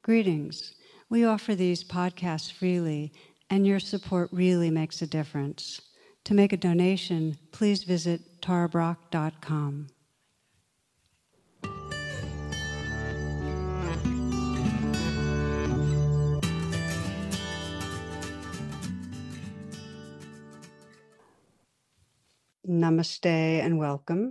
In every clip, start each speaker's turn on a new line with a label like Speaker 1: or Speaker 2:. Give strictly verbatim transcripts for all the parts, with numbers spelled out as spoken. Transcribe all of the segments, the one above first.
Speaker 1: Greetings. We offer these podcasts freely, and your support really makes a difference. To make a donation, please visit tara brach dot com. Namaste and welcome.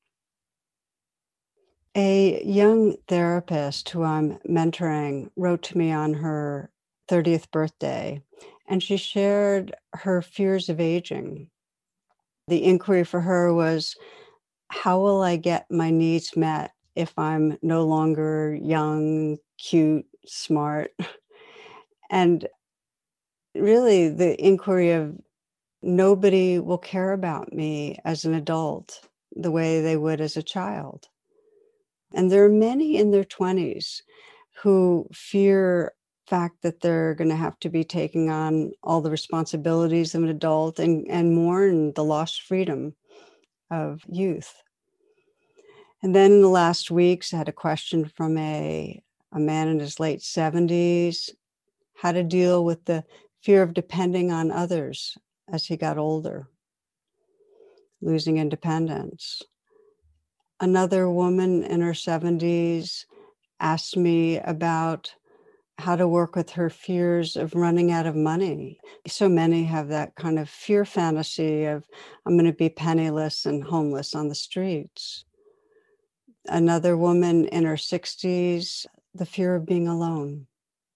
Speaker 1: A young therapist who I'm mentoring wrote to me on her thirtieth birthday, and she shared her fears of aging. The inquiry for her was, how will I get my needs met if I'm no longer young, cute, smart? And really the inquiry of nobody will care about me as an adult the way they would as a child. And there are many in their twenties who fear the fact that they're going to have to be taking on all the responsibilities of an adult and, and mourn the lost freedom of youth. And then in the last weeks, I had a question from a, a man in his late seventies, how to deal with the fear of depending on others as he got older, losing independence. Another woman in her seventies asked me about how to work with her fears of running out of money. So many have that kind of fear fantasy of, I'm going to be penniless and homeless on the streets. Another woman in her sixties, the fear of being alone.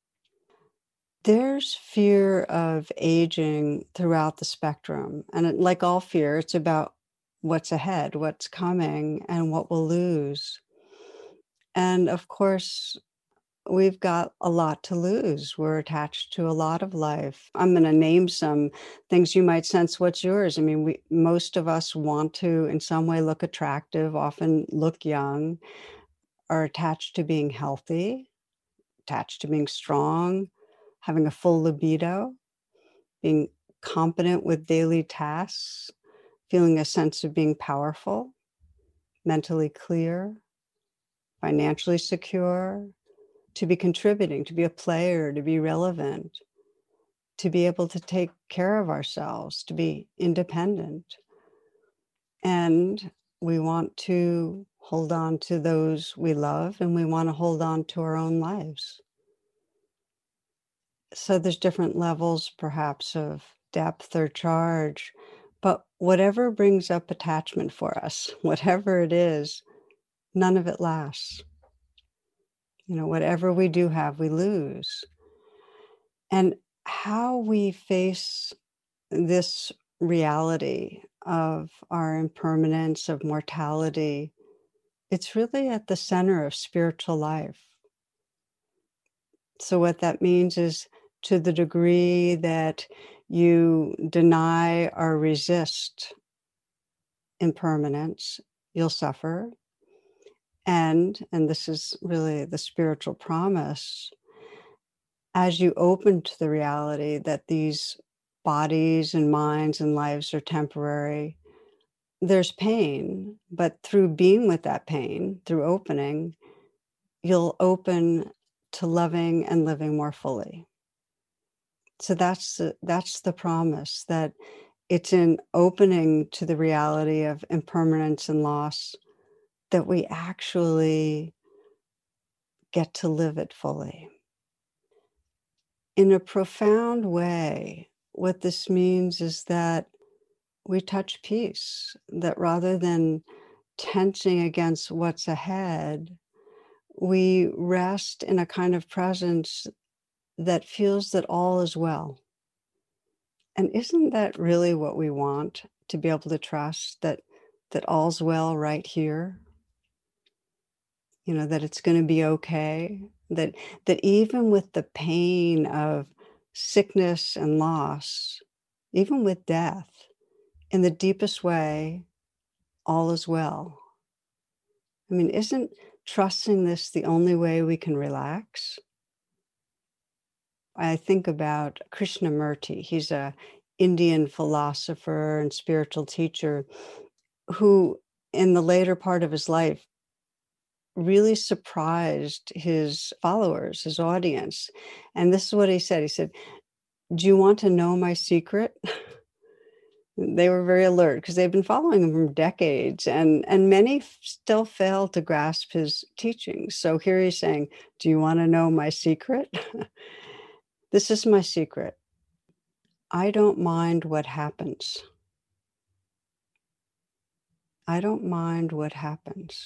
Speaker 1: There's fear of aging throughout the spectrum. And it, like all fear, it's about what's ahead, what's coming, and what we'll lose. And of course, we've got a lot to lose. We're attached to a lot of life. I'm going to name some things you might sense. What's yours? I mean, we, most of us want to, in some way, look attractive, often look young, are attached to being healthy, attached to being strong, having a full libido, being competent with daily tasks, feeling a sense of being powerful, mentally clear, financially secure, to be contributing, to be a player, to be relevant, to be able to take care of ourselves, to be independent. And we want to hold on to those we love, and we want to hold on to our own lives. So there's different levels, perhaps, of depth or charge, but whatever brings up attachment for us, whatever it is, none of it lasts. You know, whatever we do have, we lose. And how we face this reality of our impermanence, of mortality, it's really at the center of spiritual life. So what that means is, to the degree that you deny or resist impermanence, you'll suffer. And, and this is really the spiritual promise, as you open to the reality that these bodies and minds and lives are temporary, there's pain, but through being with that pain, through opening, you'll open to loving and living more fully. So that's the, that's the promise, that it's in opening to the reality of impermanence and loss that we actually get to live it fully. In a profound way, what this means is that we touch peace, that rather than tensing against what's ahead, we rest in a kind of presence that feels that all is well. And isn't that really what we want? To be able to trust that that all's well right here? You know, that it's going to be okay, that that even with the pain of sickness and loss, even with death, in the deepest way, all is well. I mean, isn't trusting this the only way we can relax? I think about Krishnamurti. He's a Indian philosopher and spiritual teacher who, in the later part of his life, really surprised his followers, his audience. And this is what he said. He said, "Do you want to know my secret?" They were very alert because they've been following him for decades, and and many f- still fail to grasp his teachings. So here he's saying, "Do you want to know my secret?" This is my secret. I don't mind what happens. I don't mind what happens.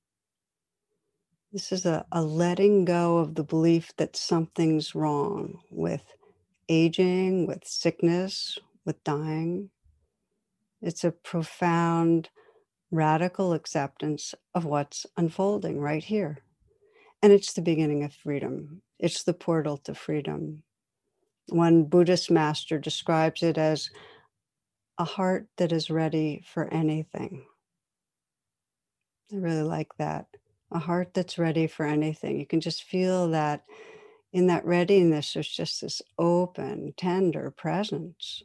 Speaker 1: This is a, a letting go of the belief that something's wrong with aging, with sickness, with dying. It's a profound, radical acceptance of what's unfolding right here. And it's the beginning of freedom. It's the portal to freedom. One Buddhist master describes it as a heart that is ready for anything. I really like that. A heart that's ready for anything. You can just feel that in that readiness, there's just this open, tender presence.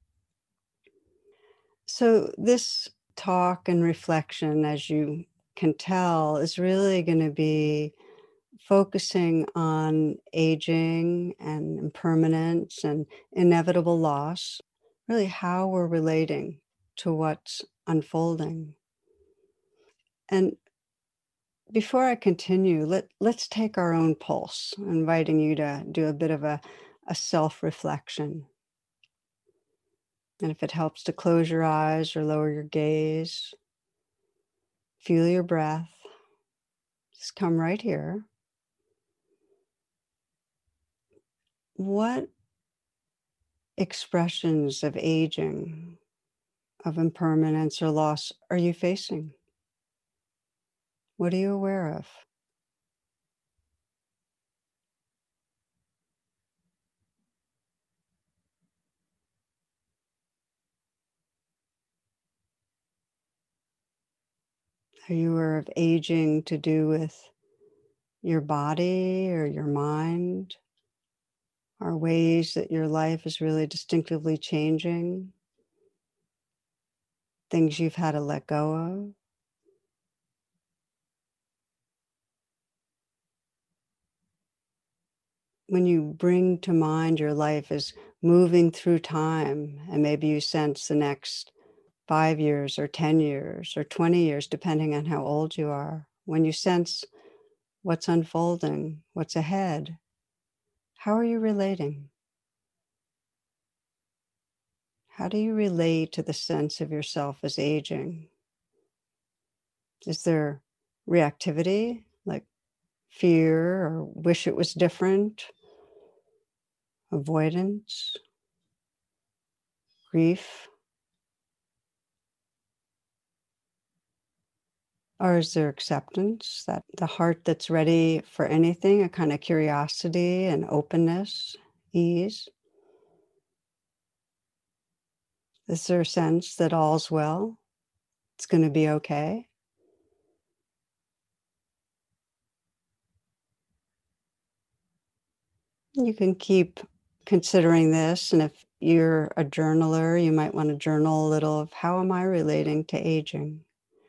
Speaker 1: So, this talk and reflection, as you can tell, is really going to be focusing on aging and impermanence and inevitable loss, really how we're relating to what's unfolding. And before I continue, let, let's take our own pulse, inviting you to do a bit of a, a self reflection. And if it helps to close your eyes or lower your gaze, feel your breath. Just come right here. What expressions of aging, of impermanence or loss are you facing? What are you aware of? Are you aware of aging to do with your body or your mind? Are ways that your life is really distinctively changing? Things you've had to let go of? When you bring to mind your life as moving through time, and maybe you sense the next five years or ten years or twenty years, depending on how old you are, when you sense what's unfolding, what's ahead, how are you relating? How do you relate to the sense of yourself as aging? Is there reactivity, like fear or wish it was different, avoidance, grief? Or is there acceptance, that the heart that's ready for anything, a kind of curiosity and openness, ease? Is there a sense that all's well? It's going to be okay? You can keep considering this. And if you're a journaler, you might want to journal a little of how am I relating to aging?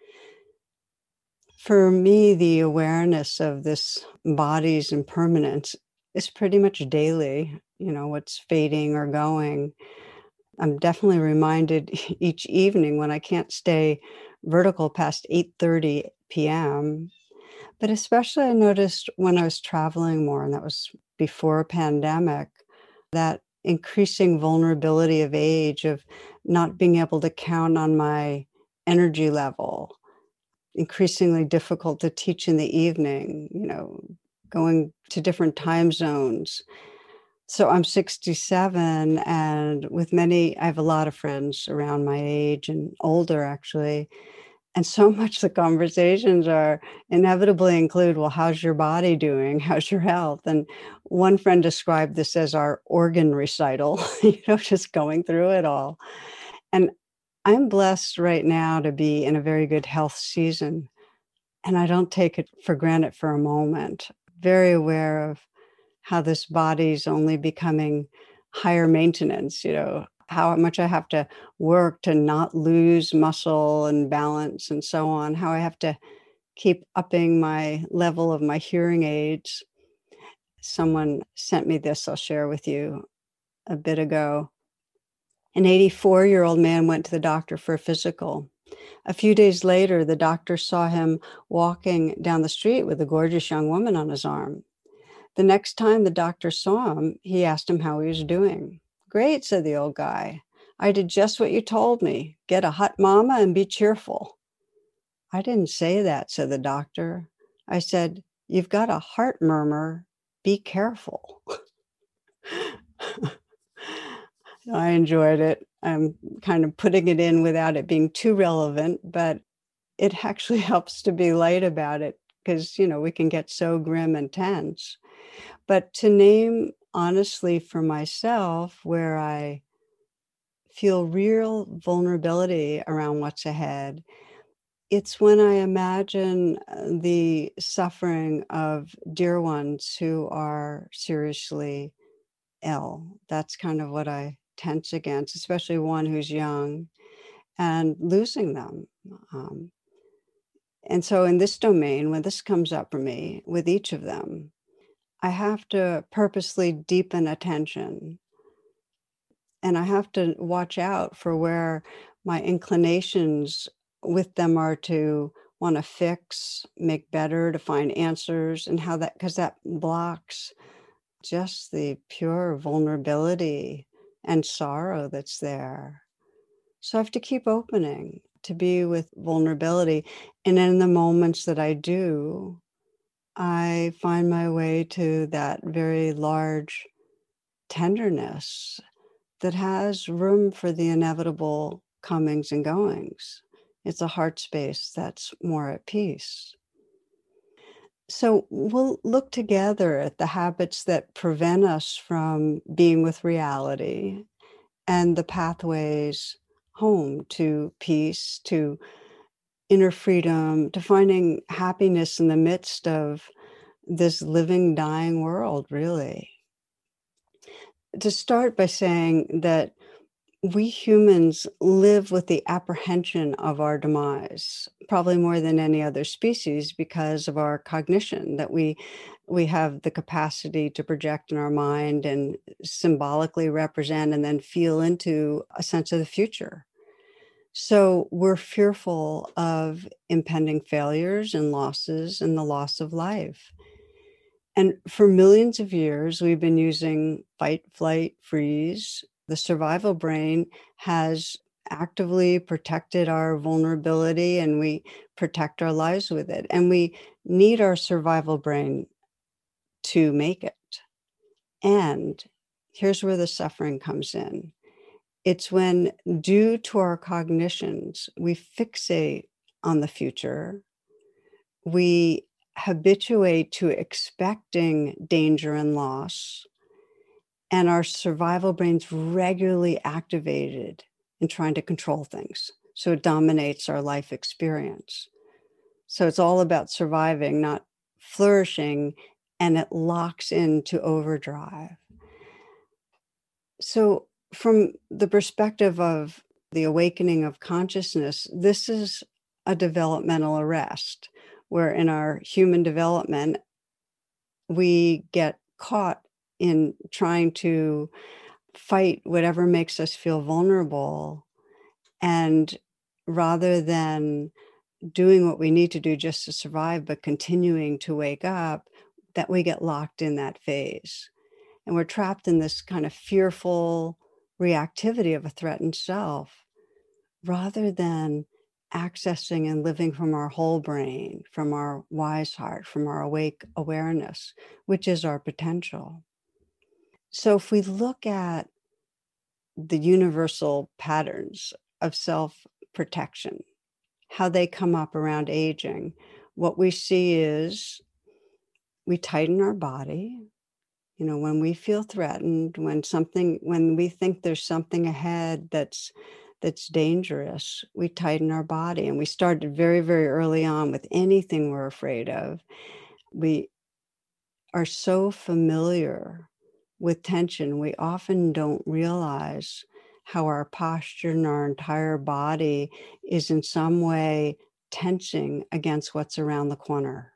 Speaker 1: For me, the awareness of this body's impermanence is pretty much daily, you know, what's fading or going. I'm definitely reminded each evening when I can't stay vertical past eight thirty p m. But especially I noticed when I was traveling more, and that was before a pandemic, that increasing vulnerability of age, of not being able to count on my energy level, increasingly difficult to teach in the evening, you know, going to different time zones. So I'm sixty-seven, and with many, I have a lot of friends around my age and older actually. And so much the conversations are inevitably include, well, how's your body doing? How's your health? And one friend described this as our organ recital, you know, just going through it all. And I'm blessed right now to be in a very good health season. And I don't take it for granted for a moment. Very aware of how this body's only becoming higher maintenance, you know, how much I have to work to not lose muscle and balance and so on, how I have to keep upping my level of my hearing aids. Someone sent me this, I'll share with you, a bit ago. An eighty-four-year-old man went to the doctor for a physical. A few days later, the doctor saw him walking down the street with a gorgeous young woman on his arm. The next time the doctor saw him, he asked him how he was doing. "Great," said the old guy. "I did just what you told me. Get a hot mama and be cheerful." "I didn't say that," said the doctor. "I said, you've got a heart murmur. Be careful." I enjoyed it. I'm kind of putting it in without it being too relevant, but it actually helps to be light about it because, you know, we can get so grim and tense. But to name honestly for myself where I feel real vulnerability around what's ahead, it's when I imagine uh, the suffering of dear ones who are seriously ill. That's kind of what I tense against, especially one who's young and losing them. Um, and so in this domain, when this comes up for me with each of them, I have to purposely deepen attention, and I have to watch out for where my inclinations with them are to want to fix, make better, to find answers, and how that, because that blocks just the pure vulnerability and sorrow that's there. So I have to keep opening to be with vulnerability. And in the moments that I do, I find my way to that very large tenderness that has room for the inevitable comings and goings. It's a heart space that's more at peace. So we'll look together at the habits that prevent us from being with reality and the pathways home to peace, to inner freedom, to finding happiness in the midst of this living, dying world, really. To start by saying that we humans live with the apprehension of our demise, probably more than any other species because of our cognition, that we we have the capacity to project in our mind and symbolically represent and then feel into a sense of the future. So we're fearful of impending failures and losses and the loss of life. And for millions of years, we've been using fight, flight, freeze. The survival brain has actively protected our vulnerability and we protect our lives with it. And we need our survival brain to make it. And here's where the suffering comes in. It's when, due to our cognitions, we fixate on the future, we habituate to expecting danger and loss, and our survival brain's regularly activated in trying to control things. So it dominates our life experience. So it's all about surviving, not flourishing, and it locks into overdrive. So from the perspective of the awakening of consciousness, this is a developmental arrest, where in our human development, we get caught in trying to fight whatever makes us feel vulnerable. And rather than doing what we need to do just to survive, but continuing to wake up, that we get locked in that phase. And we're trapped in this kind of fearful reactivity of a threatened self, rather than accessing and living from our whole brain, from our wise heart, from our awake awareness, which is our potential. So if we look at the universal patterns of self-protection, how they come up around aging, what we see is we tighten our body. You know, when we feel threatened, when something, when we think there's something ahead that's that's dangerous, we tighten our body. And we started very, very early on with anything we're afraid of. We are so familiar with tension, we often don't realize how our posture and our entire body is in some way tensing against what's around the corner,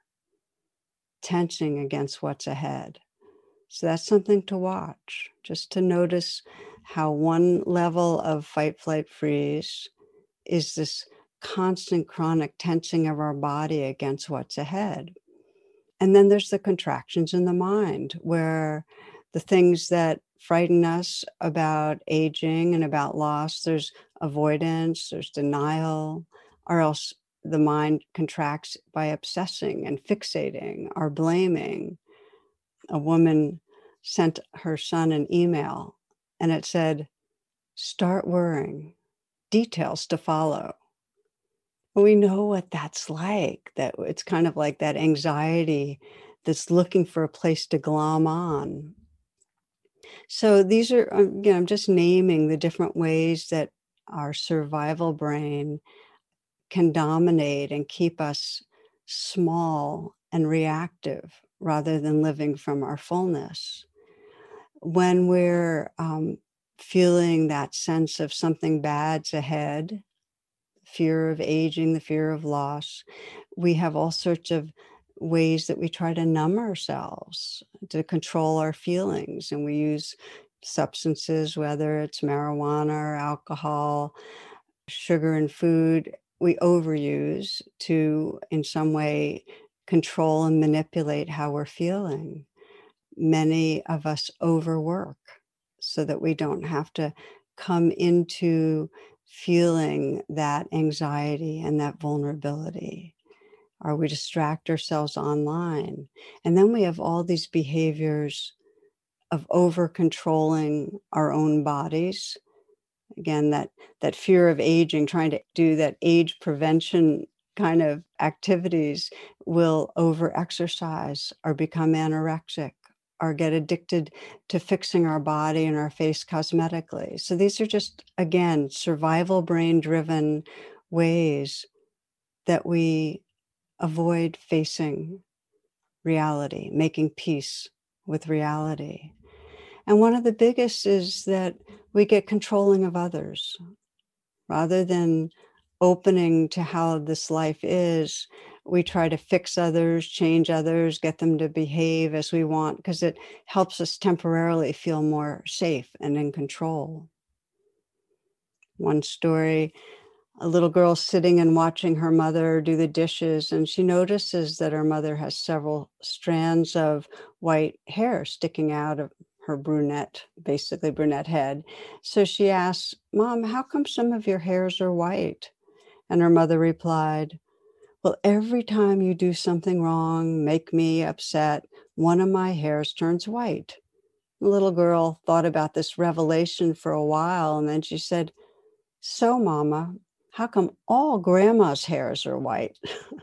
Speaker 1: tensing against what's ahead. So that's something to watch, just to notice how one level of fight, flight, freeze is this constant chronic tensing of our body against what's ahead. And then there's the contractions in the mind, where the things that frighten us about aging and about loss, there's avoidance, there's denial, or else the mind contracts by obsessing and fixating or blaming. A woman sent her son an email and it said, "Start worrying, details to follow." We know what that's like, that it's kind of like that anxiety that's looking for a place to glom on. So these are, um, you know, I'm just naming the different ways that our survival brain can dominate and keep us small and reactive rather than living from our fullness. When we're um, feeling that sense of something bad's ahead, fear of aging, the fear of loss, we have all sorts of ways that we try to numb ourselves to control our feelings. And we use substances, whether it's marijuana or alcohol, sugar and food, we overuse to, in some way, control and manipulate how we're feeling. Many of us overwork so that we don't have to come into feeling that anxiety and that vulnerability. Or we distract ourselves online. And then we have all these behaviors of over controlling our own bodies. Again, that, that fear of aging, trying to do that age prevention kind of activities, will over exercise or become anorexic or get addicted to fixing our body and our face cosmetically. So these are just, again, survival brain driven ways that we avoid facing reality, making peace with reality. And one of the biggest is that we get controlling of others. Rather than opening to how this life is, we try to fix others, change others, get them to behave as we want, because it helps us temporarily feel more safe and in control. One story, a little girl sitting and watching her mother do the dishes, and she notices that her mother has several strands of white hair sticking out of her brunette, basically brunette head. So she asks, "Mom, how come some of your hairs are white?" And her mother replied, "Well, every time you do something wrong, make me upset, one of my hairs turns white." The little girl thought about this revelation for a while, and then she said, "So, Mama, how come all grandma's hairs are white?"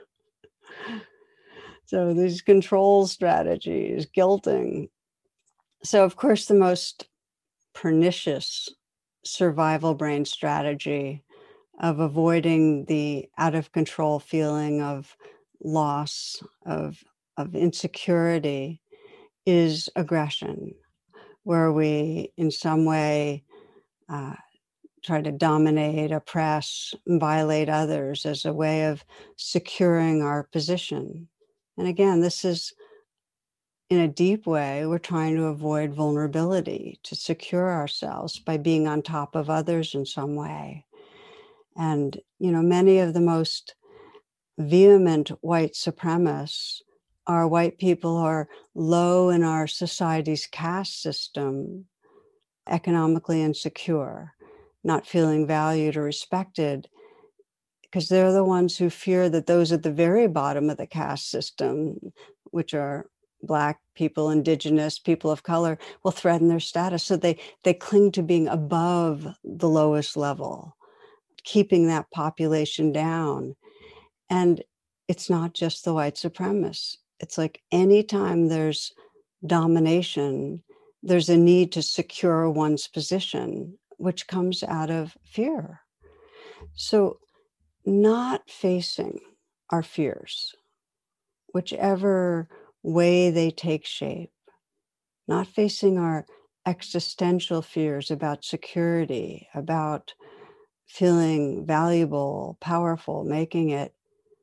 Speaker 1: So these control strategies, guilting. So, of course, the most pernicious survival brain strategy of avoiding the out of control feeling of loss, of, of insecurity, is aggression, where we, in some way, uh, try to dominate, oppress, violate others as a way of securing our position. And again, this is, in a deep way, we're trying to avoid vulnerability, to secure ourselves by being on top of others in some way. And, you know, many of the most vehement white supremacists are white people who are low in our society's caste system, economically insecure, not feeling valued or respected, because they're the ones who fear that those at the very bottom of the caste system, which are Black people, Indigenous, people of color, will threaten their status. So they, they cling to being above the lowest level, keeping that population down. And it's not just the white supremacists. It's like anytime there's domination, there's a need to secure one's position, which comes out of fear. So not facing our fears, whichever way they take shape, not facing our existential fears about security, about feeling valuable, powerful, making it,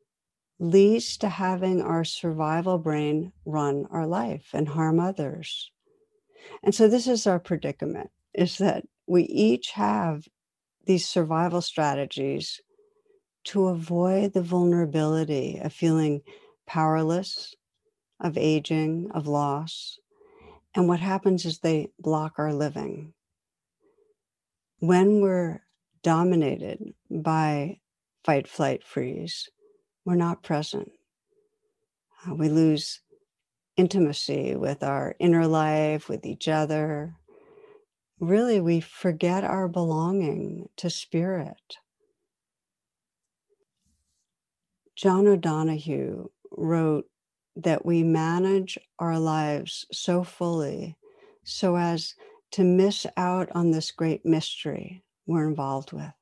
Speaker 1: leads to having our survival brain run our life and harm others. And so this is our predicament, is that we each have these survival strategies to avoid the vulnerability of feeling powerless, of aging, of loss. And what happens is they block our living. When we're dominated by fight, flight, freeze, we're not present. Uh, we lose intimacy with our inner life, with each other. Really, we forget our belonging to spirit. John O'Donohue wrote that we manage our lives so fully so as to miss out on this great mystery we're involved with.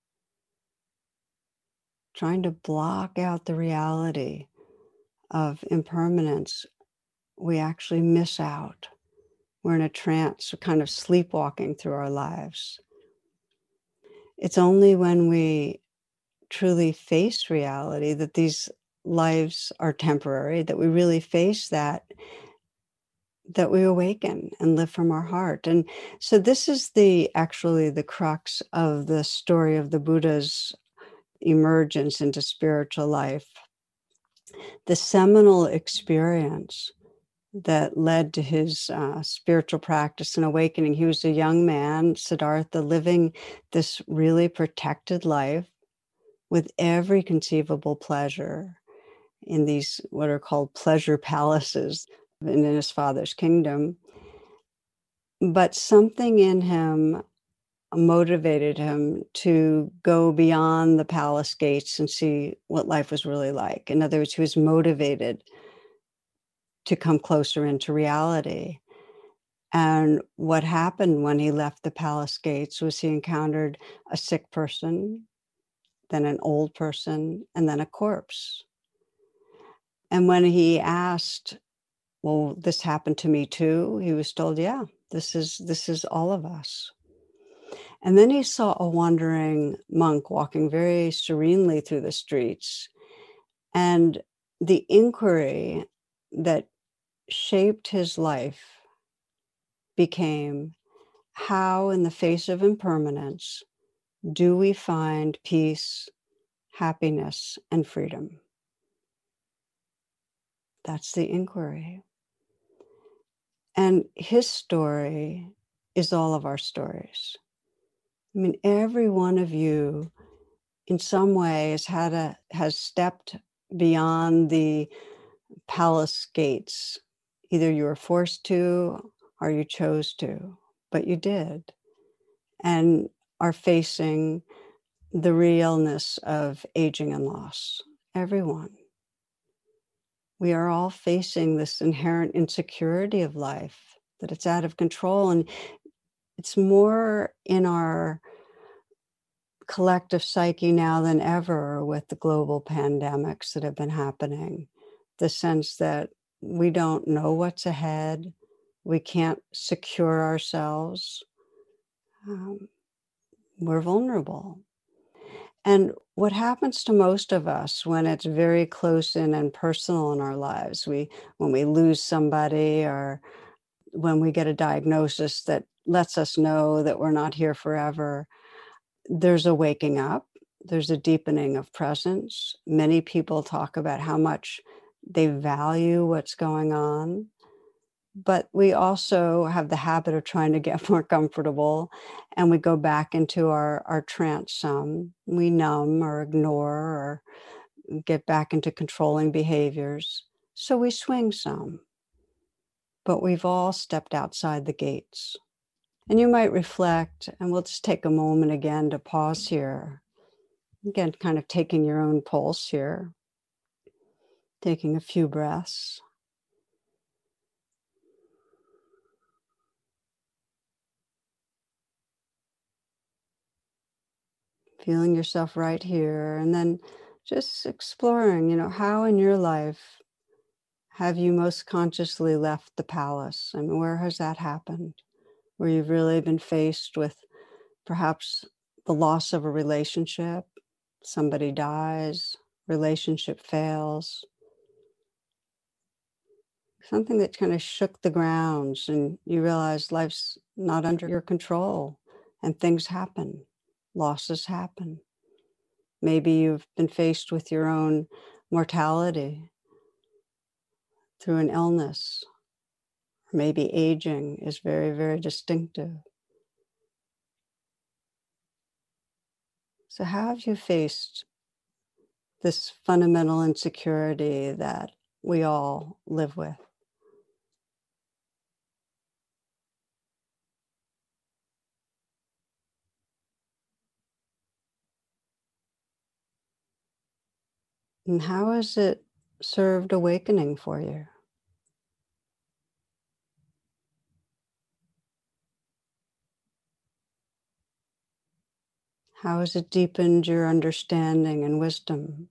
Speaker 1: Trying to block out the reality of impermanence, we actually miss out. We're in a trance, kind of sleepwalking through our lives. It's only when we truly face reality that these lives are temporary, that we really face that, that we awaken and live from our heart. And so this is the actually the crux of the story of the Buddha's emergence into spiritual life. The seminal experience that led to his uh, spiritual practice and awakening. He was a young man, Siddhartha, living this really protected life with every conceivable pleasure in these what are called pleasure palaces in his father's kingdom. But something in him motivated him to go beyond the palace gates and see what life was really like. In other words, he was motivated to come closer into reality. And what happened when he left the palace gates was he encountered a sick person, then an old person, and then a corpse. And when he asked, well, this happened to me too, he was told, yeah, this is this is all of us. And then he saw a wandering monk walking very serenely through the streets. And the inquiry that shaped his life became, how in the face of impermanence do we find peace, happiness, and freedom? That's the inquiry. And his story is all of our stories. I mean, every one of you in some way has had a, has stepped beyond the palace gates. Either you were forced to or you chose to, but you did, and are facing the realness of aging and loss. Everyone. We are all facing this inherent insecurity of life, that it's out of control. And it's more in our collective psyche now than ever with the global pandemics that have been happening. The sense that we don't know what's ahead. We can't secure ourselves. Um, we're vulnerable. And what happens to most of us when it's very close in and personal in our lives, we when we lose somebody or when we get a diagnosis that lets us know that we're not here forever, there's a waking up, there's a deepening of presence. Many people talk about how much they value what's going on. But we also have the habit of trying to get more comfortable, and we go back into our, our trance some. We numb or ignore or get back into controlling behaviors. So we swing some, but we've all stepped outside the gates. And you might reflect, and we'll just take a moment again to pause here. Again, kind of taking your own pulse here, taking a few breaths. Feeling yourself right here, and then just exploring, you know, how in your life have you most consciously left the palace? I mean, where has that happened? Where you've really been faced with perhaps the loss of a relationship, somebody dies, relationship fails, something that kind of shook the grounds and you realize life's not under your control and things happen, losses happen. Maybe you've been faced with your own mortality through an illness. Maybe aging is very, very distinctive. So how have you faced this fundamental insecurity that we all live with? And how has it served awakening for you? How has it deepened your understanding and wisdom?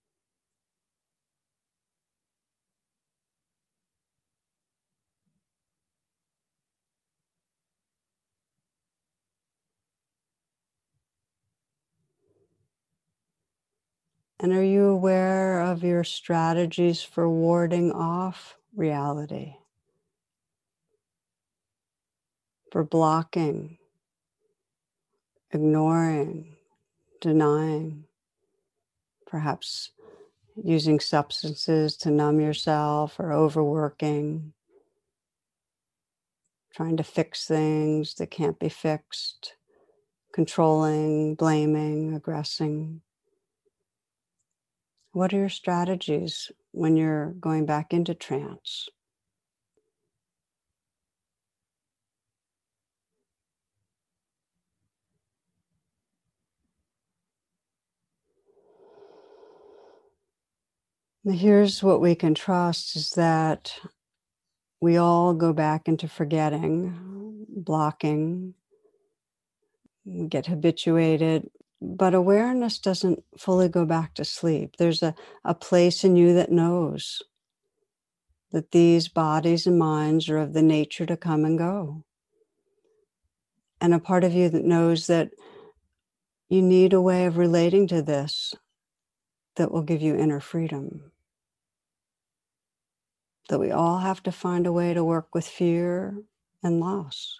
Speaker 1: And are you aware of your strategies for warding off reality, for blocking, ignoring, denying, perhaps using substances to numb yourself or overworking, trying to fix things that can't be fixed, controlling, blaming, aggressing? What are your strategies when you're going back into trance? Now, here's what we can trust is that we all go back into forgetting, blocking, we get habituated, but awareness doesn't fully go back to sleep. There's a, a place in you that knows that these bodies and minds are of the nature to come and go. And a part of you that knows that you need a way of relating to this that will give you inner freedom. That we all have to find a way to work with fear and loss.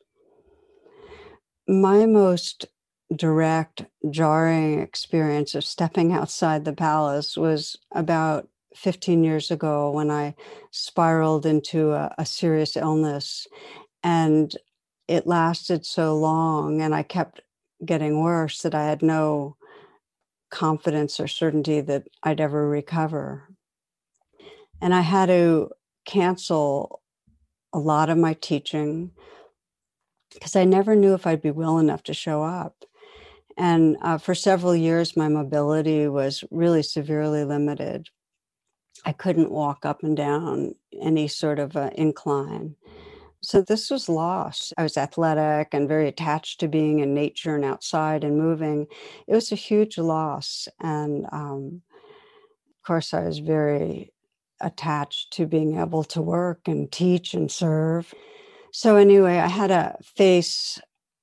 Speaker 1: My most direct, jarring experience of stepping outside the palace was about fifteen years ago when I spiraled into a, a serious illness. And it lasted so long and I kept getting worse that I had no confidence or certainty that I'd ever recover. And I had to cancel a lot of my teaching because I never knew if I'd be well enough to show up. And uh, for several years, my mobility was really severely limited. I couldn't walk up and down any sort of uh, incline. So this was lost. I was athletic and very attached to being in nature and outside and moving. It was a huge loss. And um, of course, I was very attached to being able to work and teach and serve. So anyway, I had to face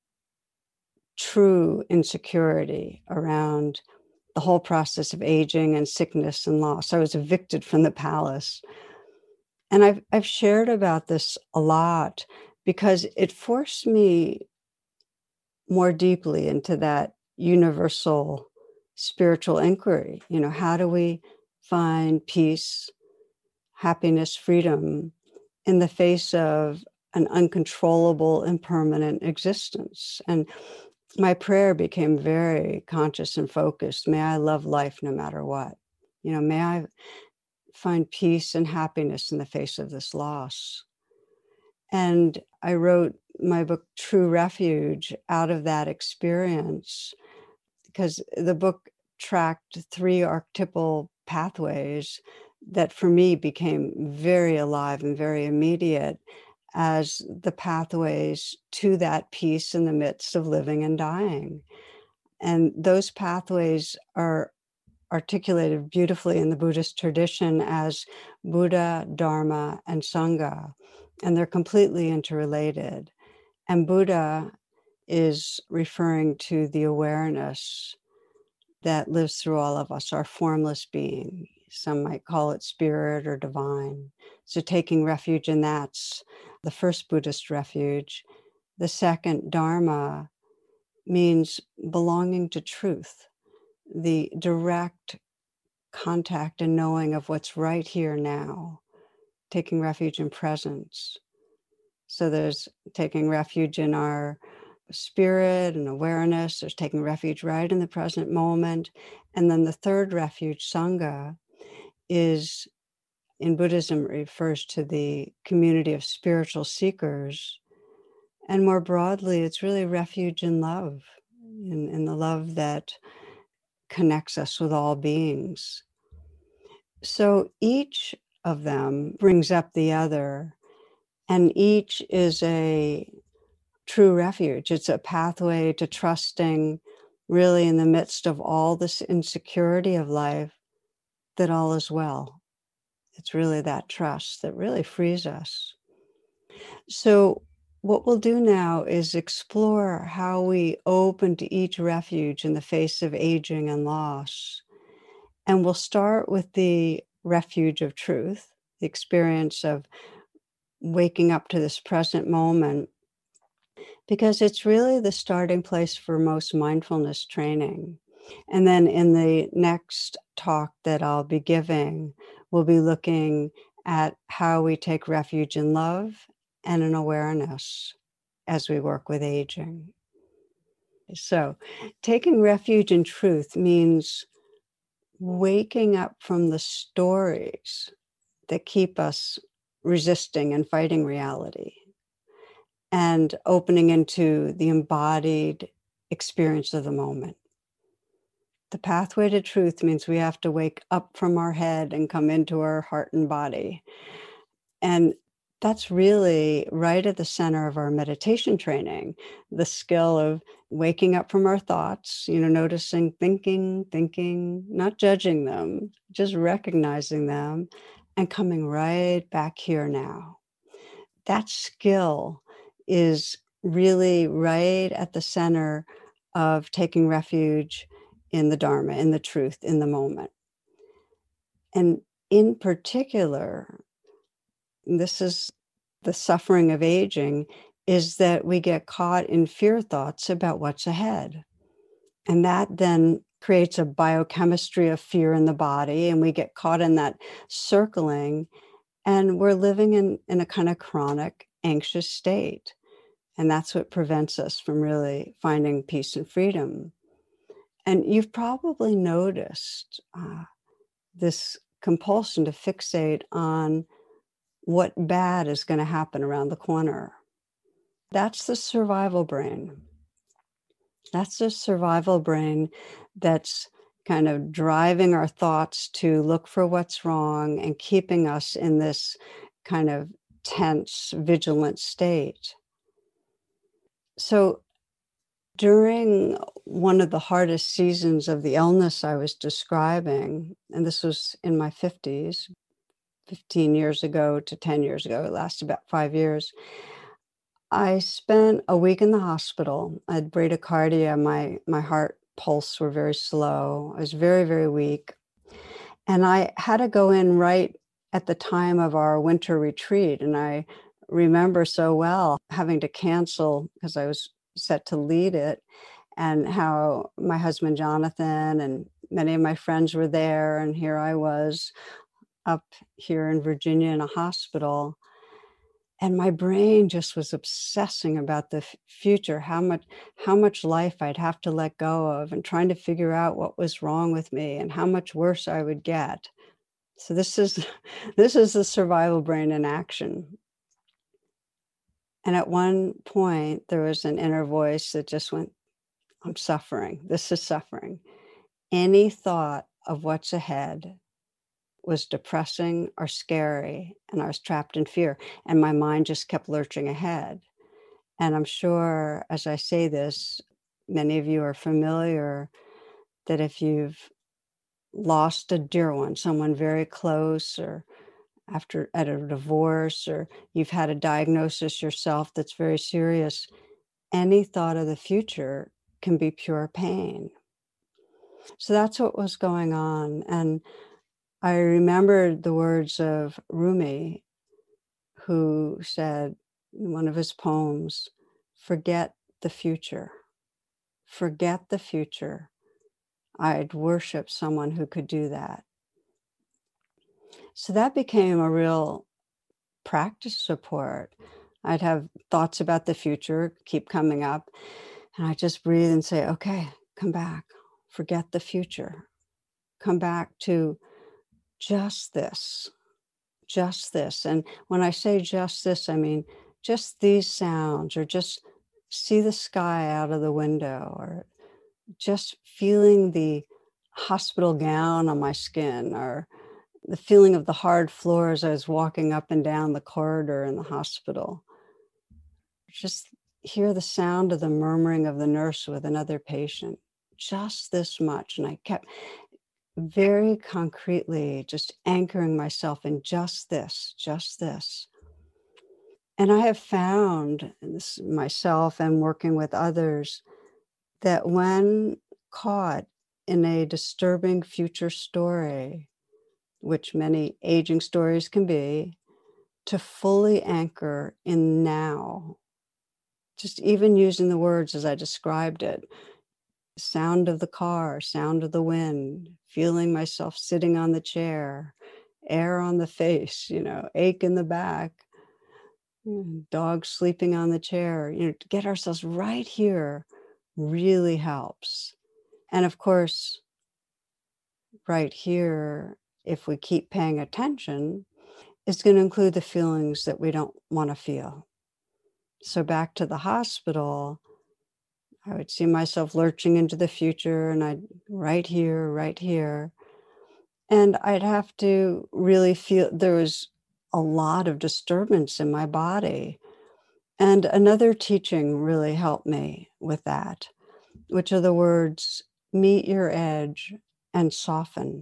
Speaker 1: true insecurity around the whole process of aging and sickness and loss. I was evicted from the palace. And I've, I've shared about this a lot because it forced me more deeply into that universal spiritual inquiry. You know, how do we find peace, happiness, freedom in the face of an uncontrollable, impermanent existence? And my prayer became very conscious and focused. May I love life no matter what. You know, may I find peace and happiness in the face of this loss. And I wrote my book, True Refuge, out of that experience because the book tracked three archetypal pathways that for me became very alive and very immediate as the pathways to that peace in the midst of living and dying. And those pathways are articulated beautifully in the Buddhist tradition as Buddha, Dharma, and Sangha. And they're completely interrelated. And Buddha is referring to the awareness that lives through all of us, our formless being. Some might call it spirit or divine. So taking refuge in that's the first Buddhist refuge. The second, Dharma, means belonging to truth, the direct contact and knowing of what's right here now, taking refuge in presence. So there's taking refuge in our spirit and awareness, there's taking refuge right in the present moment. And then the third refuge, Sangha, is in Buddhism, it refers to the community of spiritual seekers. And more broadly, it's really refuge in love, in, in the love that connects us with all beings. So each of them brings up the other, and each is a true refuge. It's a pathway to trusting, really, in the midst of all this insecurity of life, that all is well. It's really that trust that really frees us. So what we'll do now is explore how we open to each refuge in the face of aging and loss. And we'll start with the refuge of truth, the experience of waking up to this present moment, because it's really the starting place for most mindfulness training. And then in the next talk that I'll be giving, we'll be looking at how we take refuge in love and in awareness as we work with aging. So taking refuge in truth means waking up from the stories that keep us resisting and fighting reality, and opening into the embodied experience of the moment. The pathway to truth means we have to wake up from our head and come into our heart and body. And that's really right at the center of our meditation training, the skill of waking up from our thoughts, you know, noticing, thinking, thinking, not judging them, just recognizing them and coming right back here now. That skill is really right at the center of taking refuge in the Dharma, in the truth, in the moment. And in particular, this is the suffering of aging, is that we get caught in fear thoughts about what's ahead. And that then creates a biochemistry of fear in the body, and we get caught in that circling, and we're living in, in a kind of chronic, anxious state. And that's what prevents us from really finding peace and freedom. And you've probably noticed uh, this compulsion to fixate on what bad is going to happen around the corner. That's the survival brain. That's the survival brain that's kind of driving our thoughts to look for what's wrong and keeping us in this kind of tense, vigilant state. So during one of the hardest seasons of the illness I was describing, and this was in my fifties, fifteen years ago to ten years ago, it lasted about five years, I spent a week in the hospital. I had bradycardia, my, my heart pulse were very slow. I was very, very weak. And I had to go in right at the time of our winter retreat. And I remember so well having to cancel because I was set to lead it, and how my husband Jonathan and many of my friends were there, and here I was up here in Virginia in a hospital, and my brain just was obsessing about the f- future, how much how much life I'd have to let go of, and trying to figure out what was wrong with me and how much worse I would get. So this is this is the survival brain in action. And at one point, there was an inner voice that just went, I'm suffering. This is suffering. Any thought of what's ahead was depressing or scary, and I was trapped in fear. And my mind just kept lurching ahead. And I'm sure, as I say this, many of you are familiar that if you've lost a dear one, someone very close, or after at a divorce, or you've had a diagnosis yourself that's very serious, any thought of the future can be pure pain. So that's what was going on. And I remembered the words of Rumi, who said in one of his poems, "Forget the future, forget the future. I'd worship someone who could do that." So that became a real practice support. I'd have thoughts about the future keep coming up, and I just breathe and say, okay, come back, forget the future, come back to just this, just this. And when I say just this, I mean just these sounds, or just see the sky out of the window, or just feeling the hospital gown on my skin, or the feeling of the hard floor as I was walking up and down the corridor in the hospital. Just hear the sound of the murmuring of the nurse with another patient, just this much. And I kept very concretely just anchoring myself in just this, just this. And I have found, and this myself and working with others, that when caught in a disturbing future story, which many aging stories can be, to fully anchor in now. Just even using the words as I described it, sound of the car, sound of the wind, feeling myself sitting on the chair, air on the face, you know, ache in the back, dog sleeping on the chair, you know, to get ourselves right here really helps. And of course, right here, if we keep paying attention, is going to include the feelings that we don't want to feel. So back to the hospital, I would see myself lurching into the future, and I'd right here, right here. And I'd have to really feel there was a lot of disturbance in my body. And another teaching really helped me with that, which are the words, meet your edge and soften.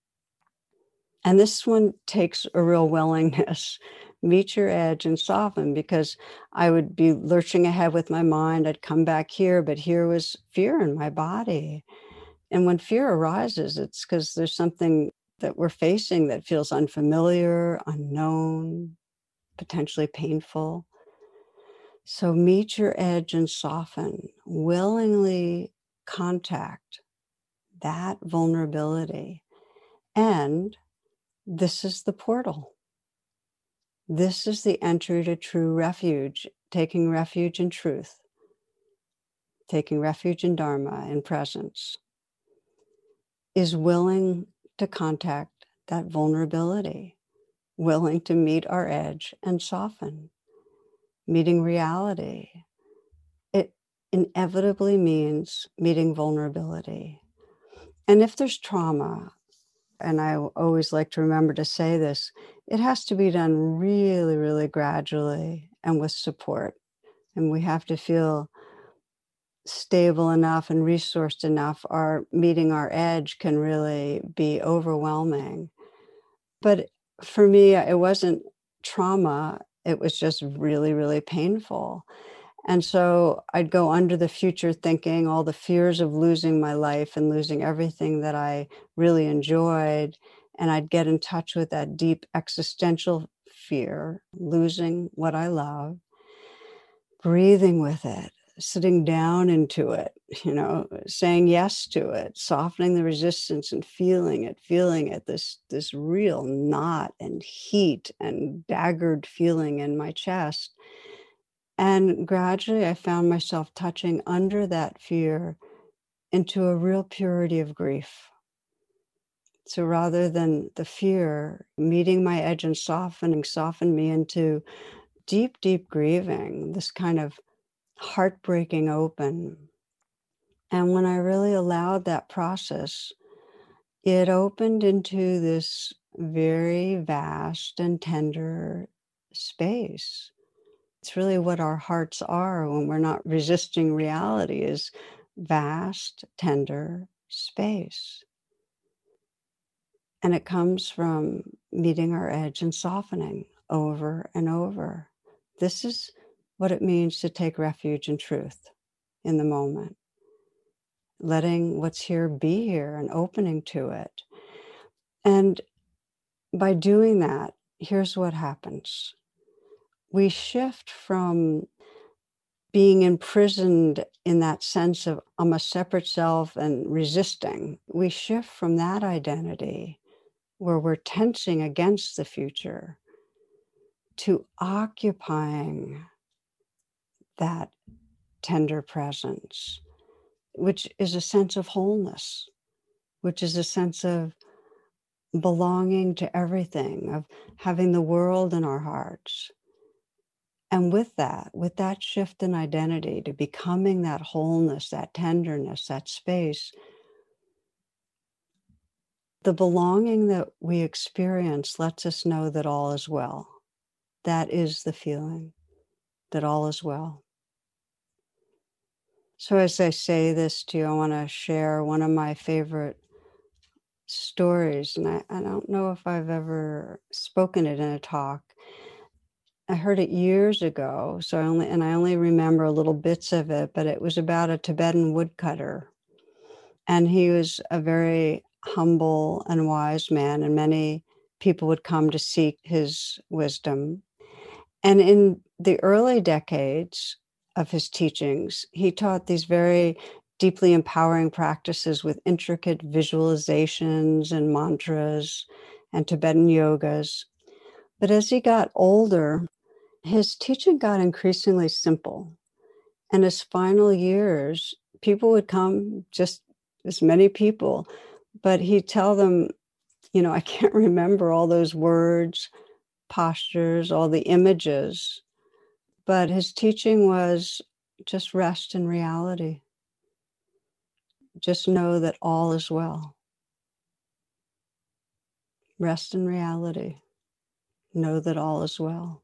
Speaker 1: And this one takes a real willingness, meet your edge and soften, because I would be lurching ahead with my mind. I'd come back here, but here was fear in my body. And when fear arises, it's because there's something that we're facing that feels unfamiliar, unknown, potentially painful. So meet your edge and soften, willingly contact that vulnerability. And this is the portal. This is the entry to true refuge, taking refuge in truth, taking refuge in Dharma, in presence, is willing to contact that vulnerability, willing to meet our edge and soften, meeting reality. It inevitably means meeting vulnerability. And if there's trauma, and I always like to remember to say this, it has to be done really, really gradually and with support. And we have to feel stable enough and resourced enough. Our meeting our edge can really be overwhelming. But for me, it wasn't trauma. It was just really, really painful. And so I'd go under the future thinking all the fears of losing my life and losing everything that I really enjoyed. And I'd get in touch with that deep existential fear, losing what I love, breathing with it, sitting down into it, you know, saying yes to it, softening the resistance and feeling it, feeling it, this, this real knot and heat and daggered feeling in my chest. And gradually I found myself touching under that fear into a real purity of grief. So rather than the fear, meeting my edge and softening, softened me into deep, deep grieving, this kind of heartbreaking open. And when I really allowed that process, it opened into this very vast and tender space. It's really what our hearts are when we're not resisting reality, is vast, tender space. And it comes from meeting our edge and softening over and over. This is what it means to take refuge in truth in the moment. letting what's here be here and opening to it. And by doing that, here's what happens. We shift from being imprisoned in that sense of I'm a separate self and resisting. We shift from that identity where we're tensing against the future to occupying that tender presence, which is a sense of wholeness, which is a sense of belonging to everything, of having the world in our hearts. And with that, with that shift in identity to becoming that wholeness, that tenderness, that space, the belonging that we experience lets us know that all is well. That is the feeling, that all is well. So as I say this to you, I want to share one of my favorite stories. And I, I don't know if I've ever spoken it in a talk. I heard it years ago, so I only and I only remember little bits of it, but it was about a Tibetan woodcutter. And he was a very humble and wise man, and many people would come to seek his wisdom. And in the early decades of his teachings, he taught these very deeply empowering practices with intricate visualizations and mantras and Tibetan yogas. But as he got older, his teaching got increasingly simple. And his final years, people would come, just as many people, but he'd tell them, you know, I can't remember all those words, postures, all the images, but his teaching was just rest in reality. Just know that all is well. Rest in reality. Know that all is well.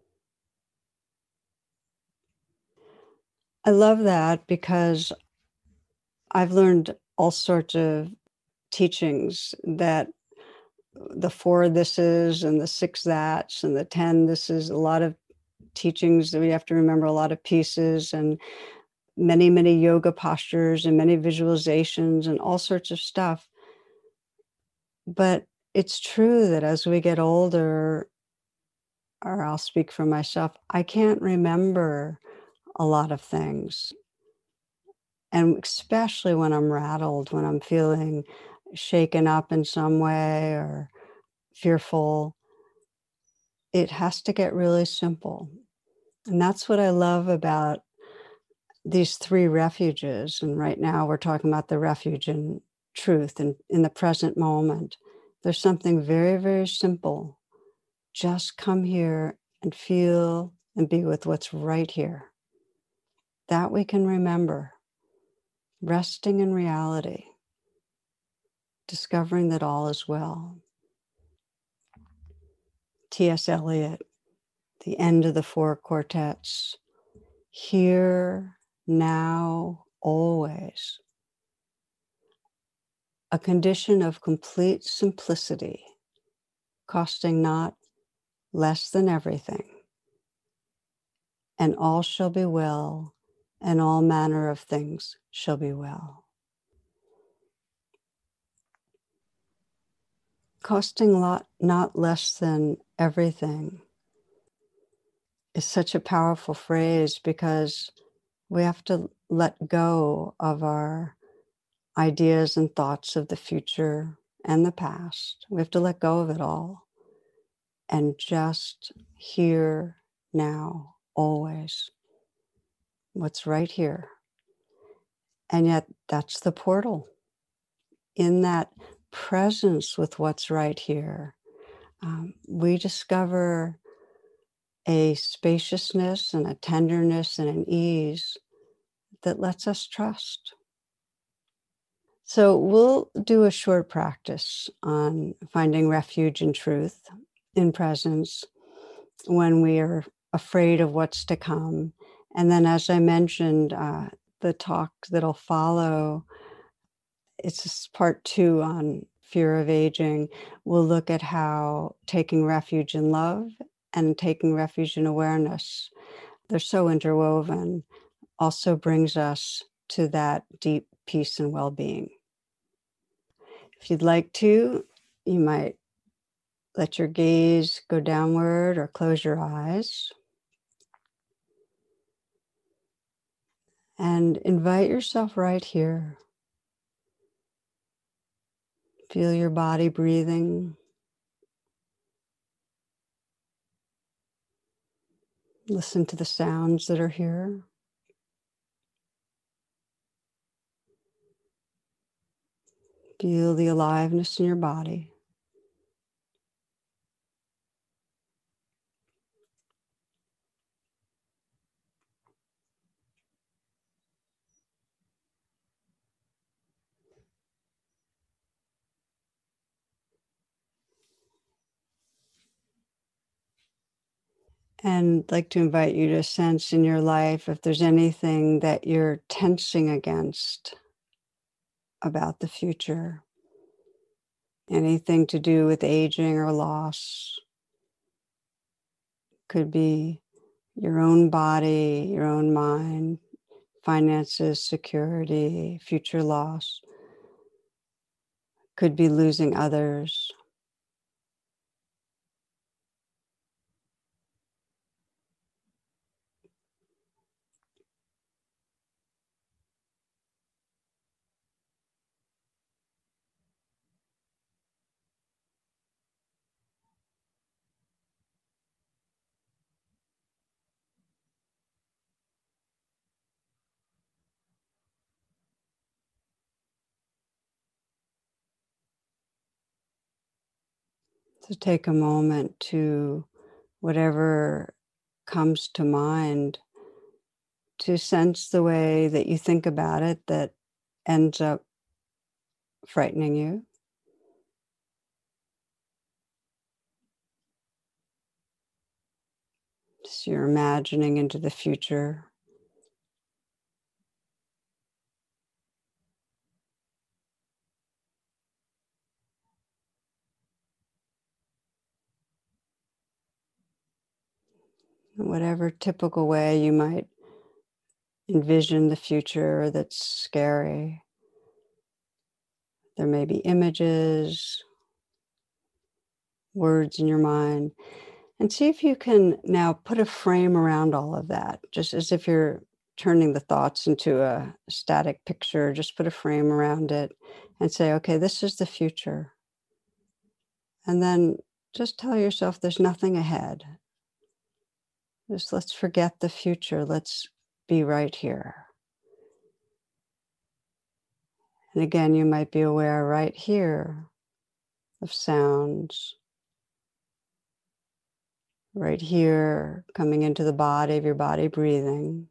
Speaker 1: I love that because I've learned all sorts of teachings that the four thises and the six that's and the ten this is, a lot of teachings that we have to remember, a lot of pieces and many, many yoga postures and many visualizations and all sorts of stuff. But it's true that as we get older, or I'll speak for myself, I can't remember a lot of things. And especially when I'm rattled, when I'm feeling shaken up in some way or fearful, it has to get really simple. And that's what I love about these three refuges. And right now we're talking about the refuge in truth and in the present moment. There's something very, very simple. Just come here and feel and be with what's right here. That we can remember. Resting in reality. Discovering that all is well. T S Eliot, the end of the four quartets. Here, now, always. A condition of complete simplicity, costing not less than everything. And all shall be well, and all manner of things shall be well. Costing lot, not less than everything is such a powerful phrase because we have to let go of our ideas and thoughts of the future and the past. We have to let go of it all and just here, now, always. What's right here. And yet that's the portal. In that presence with what's right here, um, we discover a spaciousness and a tenderness and an ease that lets us trust. So we'll do a short practice on finding refuge in truth, in presence, when we are afraid of what's to come. And then, as I mentioned, uh, the talk that'll follow, it's part two on fear of aging. We'll look at how taking refuge in love and taking refuge in awareness, they're so interwoven, also brings us to that deep peace and well-being. If you'd like to, you might let your gaze go downward or close your eyes. And invite yourself right here. Feel your body breathing. Listen to the sounds that are here. Feel the aliveness in your body. And I'd like to invite you to sense in your life if there's anything that you're tensing against about the future. Anything to do with aging or loss. Could be your own body, your own mind, finances, security, future loss. Could be losing others. So take a moment to, whatever comes to mind, to sense the way that you think about it that ends up frightening you. So you're imagining into the future. Whatever typical way you might envision the future that's scary. There may be images, words in your mind, and see if you can now put a frame around all of that, just as if you're turning the thoughts into a static picture. Just put a frame around it and say, okay, this is the future. And then just tell yourself there's nothing ahead. Just let's forget the future. Let's be right here. And again, you might be aware right here of sounds, right here coming into the body, of your body breathing.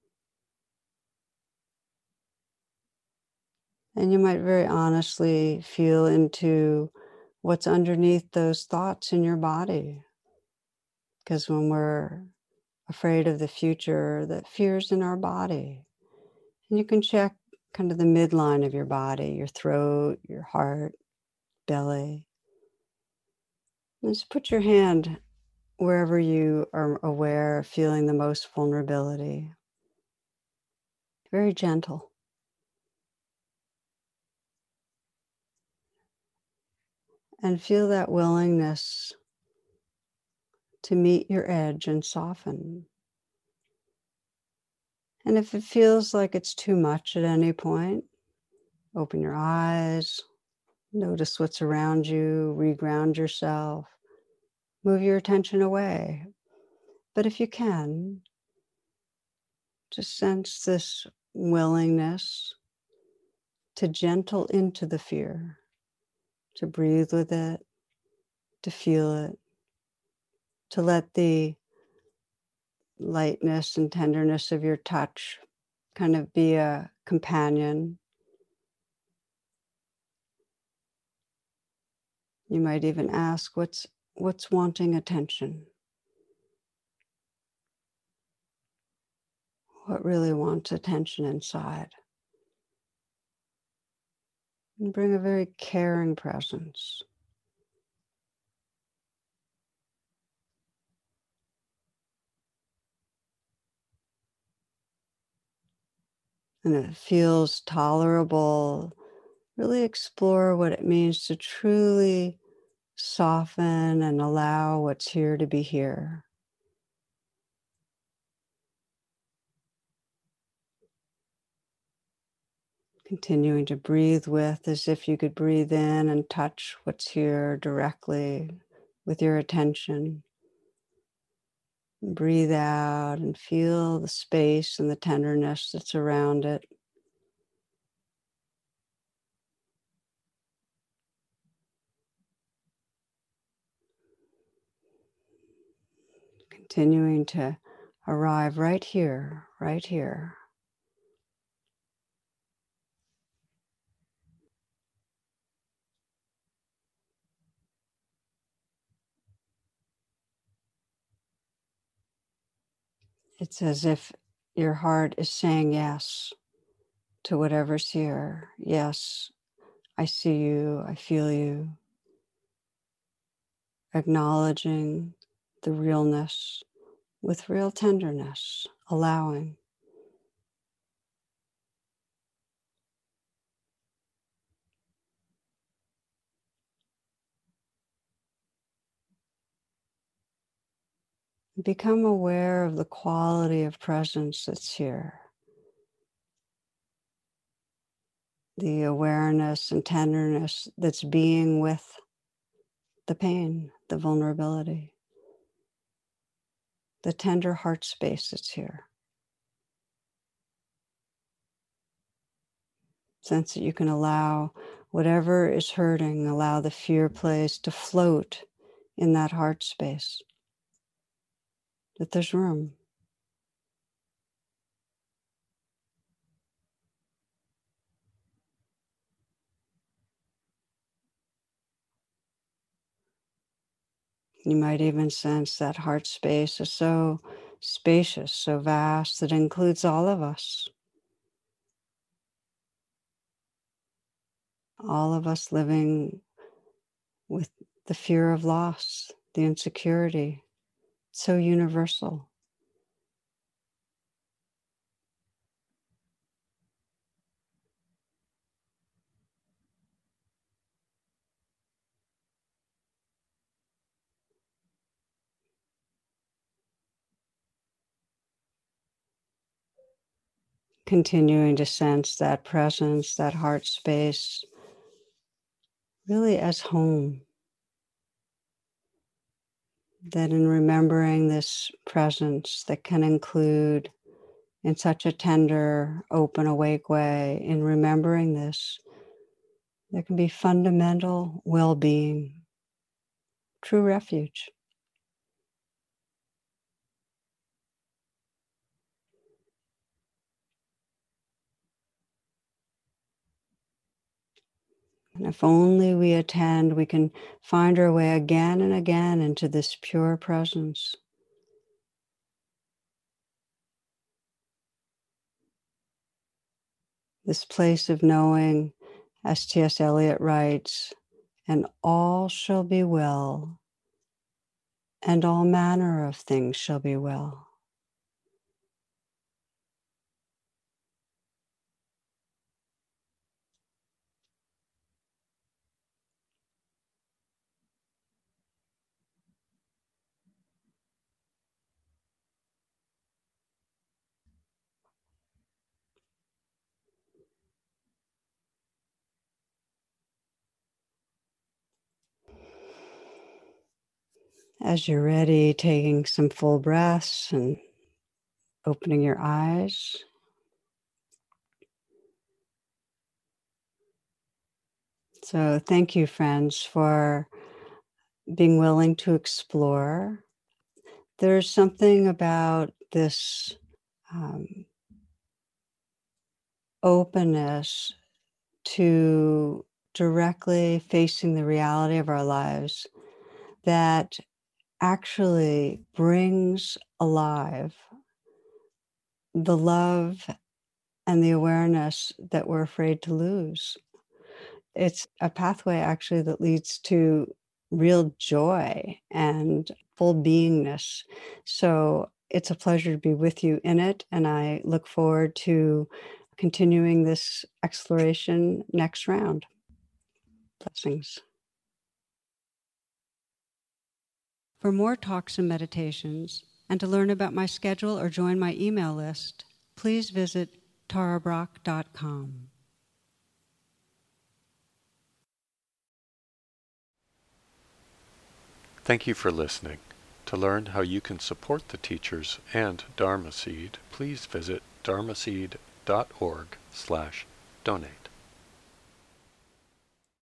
Speaker 1: And you might very honestly feel into what's underneath those thoughts in your body. Because when we're afraid of the future, that fear's in our body. And you can check kind of the midline of your body, your throat, your heart, belly. And just put your hand wherever you are aware of feeling the most vulnerability. Very gentle. And feel that willingness to meet your edge and soften. And if it feels like it's too much at any point, open your eyes, notice what's around you, reground yourself, move your attention away. But if you can, just sense this willingness to gentle into the fear, to breathe with it, to feel it, to let the lightness and tenderness of your touch kind of be a companion. You might even ask, what's what's wanting attention? What really wants attention inside? And bring a very caring presence. and it feels tolerable, really explore what it means to truly soften and allow what's here to be here. Continuing to breathe with as if you could breathe in and touch what's here directly with your attention. Breathe out and feel the space and the tenderness that's around it. Continuing to arrive right here, right here. It's as if your heart is saying yes to whatever's here. Yes, I see you, I feel you. Acknowledging the realness with real tenderness, allowing. Become aware of the quality of presence that's here. The awareness and tenderness that's being with the pain, the vulnerability, the tender heart space that's here. Sense that you can allow whatever is hurting, allow the fear place to float in that heart space, that there's room. You might even sense that heart space is so spacious, so vast, that it includes all of us. All of us living with the fear of loss, the insecurity, so universal. Continuing to sense that presence, that heart space, really as home. That in remembering this presence that can include, in such a tender, open, awake way, in remembering this, there can be fundamental well-being, true refuge. And if only we attend, we can find our way again and again into this pure presence. This place of knowing, as T S Eliot writes, and all shall be well, and all manner of things shall be well. As you're ready, taking some full breaths and opening your eyes. So thank you, friends, for being willing to explore. There's something about this um, openness to directly facing the reality of our lives that actually brings alive the love and the awareness that we're afraid to lose. It's a pathway actually that leads to real joy and full beingness. So it's a pleasure to be with you in it. And I look forward to continuing this exploration next round. Blessings. For more talks and meditations, and to learn about my schedule or join my email list, please visit tara brach dot com.
Speaker 2: Thank you for listening. To learn how you can support the teachers and Dharma Seed, please visit dharmaseed dot org slash donate.